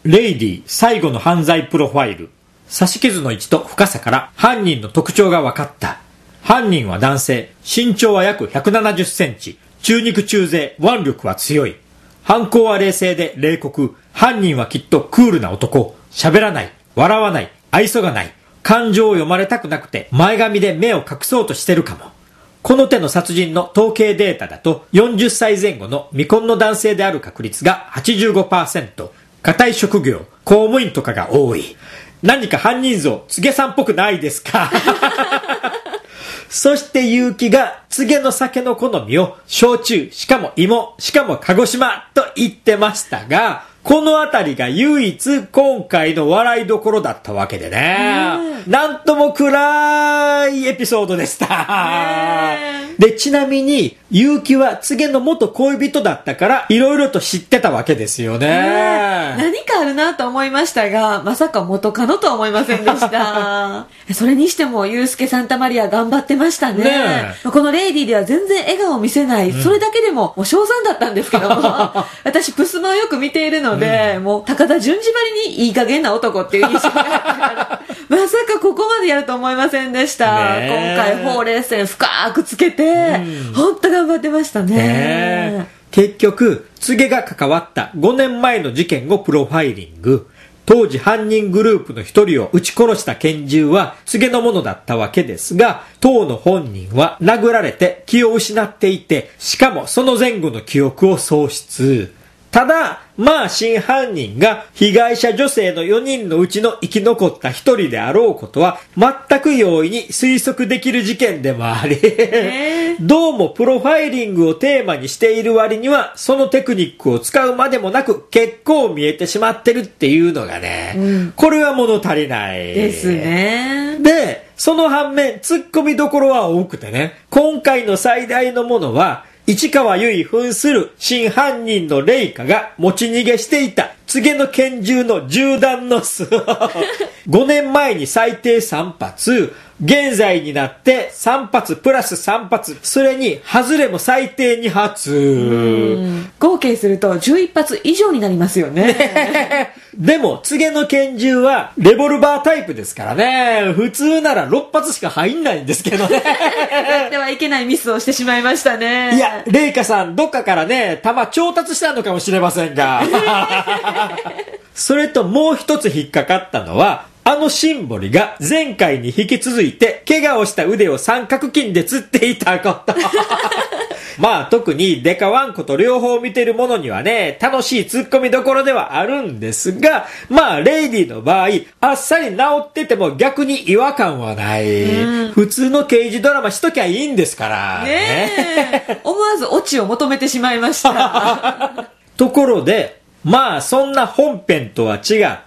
レイディ最後の犯罪プロファイル。刺し傷の位置と深さから犯人の特徴が分かった。犯人は男性、身長は約170センチ、中肉中背、腕力は強い。犯行は冷静で冷酷。犯人はきっとクールな男。喋らない、笑わない、愛想がない。感情を読まれたくなくて前髪で目を隠そうとしてるかも。この手の殺人の統計データだと40歳前後の未婚の男性である確率が 85%。固い職業、公務員とかが多い。何か犯人像、柘植さんっぽくないですか？そして結城が柘植の酒の好みを焼酎、しかも芋、しかも鹿児島と言ってましたが、このあたりが唯一今回の笑いどころだったわけでね。なんとも暗いエピソードでした。で、ちなみに、結城は柘植の元恋人だったから、いろいろと知ってたわけですよね。 何かあるなと思いましたが、まさか元カノとは思いませんでした。それにしても、ユースケ・サンタマリア頑張ってましたね。このレイディでは全然笑顔を見せない。それだけでも、もう称賛だったんですけども、私、プスマをよく見ているので、もう、高田純次ばりにいい加減な男っていう印象があったから、まさかここまでやると思いませんでした。今回、ほうれい線深くつけて、本当頑張ってましたね。 結局、柘植が関わった5年前の事件をプロファイリング。当時犯人グループの一人を撃ち殺した拳銃は柘植のものだったわけですが、当の本人は殴られて気を失っていて、しかもその前後の記憶を喪失。ただ、真犯人が被害者女性の4人のうちの生き残った1人であろうことは全く容易に推測できる事件でもあり、どうもプロファイリングをテーマにしている割にはそのテクニックを使うまでもなく結構見えてしまってるっていうのがね、これは物足りない。 ですね。 で、その反面突っ込みどころは多くてね、今回の最大のものは市川由衣扮する真犯人のレイカが持ち逃げしていた柘植の拳銃の銃弾の数5年前に最低3発、現在になって3発プラス3発、それに外れも最低2発。 合計すると11発以上になりますよね。 でも柘植の拳銃はレボルバータイプですからね、普通なら6発しか入んないんですけどね。 やってはいけないミスをしてしまいましたね。 いや、レイカさんどっかからね、弾調達したのかもしれませんが。それともう一つ引っかかったのは、あのシンボリが前回に引き続いて怪我をした腕を三角筋で釣っていたこと。特にデカワンコと両方見てるものにはね、楽しい突っ込みどころではあるんですが、レイディの場合、あっさり治ってても逆に違和感はない。普通の刑事ドラマしときゃいいんですから。 ね。思わずオチを求めてしまいました。 ところで、そんな本編とは違って、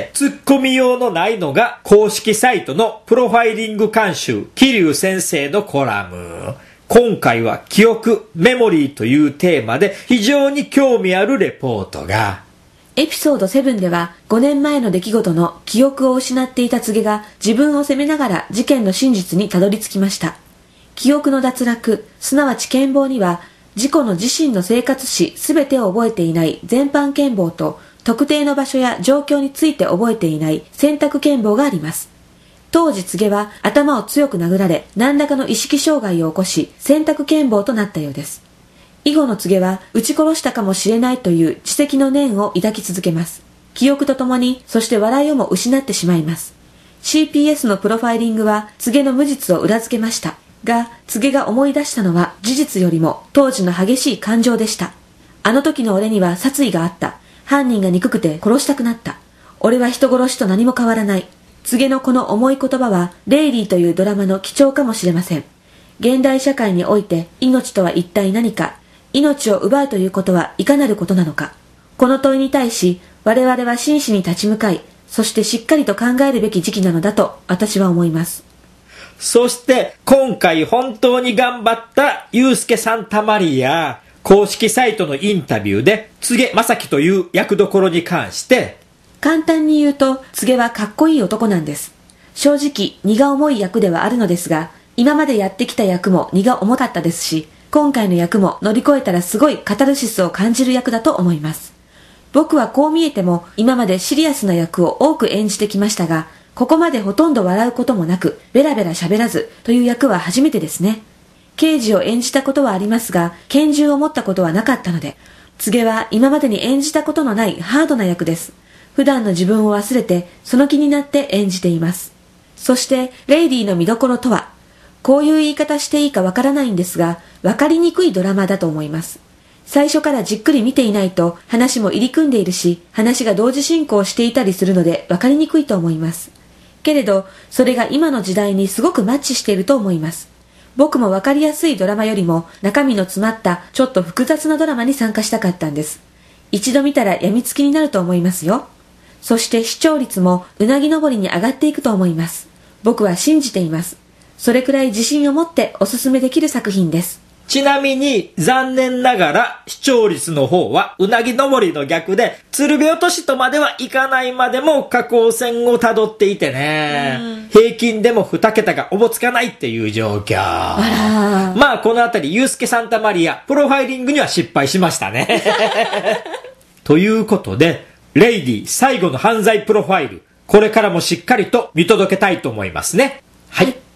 突っ込み用のないのが公式サイトのプロファイリング監修、桐生先生のコラム。今回は記憶、メモリーというテーマで非常に興味あるレポートが。 エピソード7では5年前の出来事の記憶を失っていた柘植が自分を責めながら事件の真実にたどり着きました。記憶の脱落、すなわち健忘には、自己の自身の生活史すべてを覚えていない全般健忘と、特定の場所や状況について覚えていない選択健忘があります。当時柘植は頭を強く殴られ、何らかの意識障害を起こし、選択健忘となったようです。以後の柘植は撃ち殺したかもしれないという知的の念を抱き続けます。記憶とともに、そして笑いをも失ってしまいます。CPS のプロファイリングは柘植の無実を裏付けました。が、柘植が思い出したのは事実よりも当時の激しい感情でした。あの時の俺には殺意があった。犯人が憎くて殺したくなった。俺は人殺しと何も変わらない。柘植のこの重い言葉はレイリーというドラマの基調かもしれません。現代社会において命とは一体何か、命を奪うということはいかなることなのか。この問いに対し我々は真摯に立ち向かい、そしてしっかりと考えるべき時期なのだと私は思います。 そして今回本当に頑張ったユースケ・サンタマリア、公式サイトのインタビューで柘植正樹という役どころに関して、 簡単に言うと柘植はかっこいい男なんです。正直荷が重い役ではあるのですが、今までやってきた役も荷が重かったですし、今回の役も乗り越えたらすごいカタルシスを感じる役だと思います。 僕はこう見えても今までシリアスな役を多く演じてきましたが、ここまでほとんど笑うこともなく、ベラベラ喋らずという役は初めてですね。刑事を演じたことはありますが、拳銃を持ったことはなかったので、告げは今までに演じたことのないハードな役です。普段の自分を忘れて、その気になって演じています。そして、レイディの見どころとは、こういう言い方していいかわからないんですが、わかりにくいドラマだと思います。最初からじっくり見ていないと、話も入り組んでいるし、話が同時進行していたりするので、わかりにくいと思います。けれど、それが今の時代にすごくマッチしていると思います。僕もわかりやすいドラマよりも、中身の詰まったちょっと複雑なドラマに参加したかったんです。一度見たら病みつきになると思いますよ。そして視聴率もうなぎ登りに上がっていくと思います。僕は信じています。それくらい自信を持っておすすめできる作品です。 ちなみに残念ながら視聴率の方はうなぎ登りの逆で、鶴瓶落としとまではいかないまでも下降線をたどっていてね、平均でも2桁がおぼつかないっていう状況。まあこのあたりユースケ・サンタマリアプロファイリングには失敗しましたね。ということで、レイディ最後の犯罪プロファイル、これからもしっかりと見届けたいと思いますね。はい。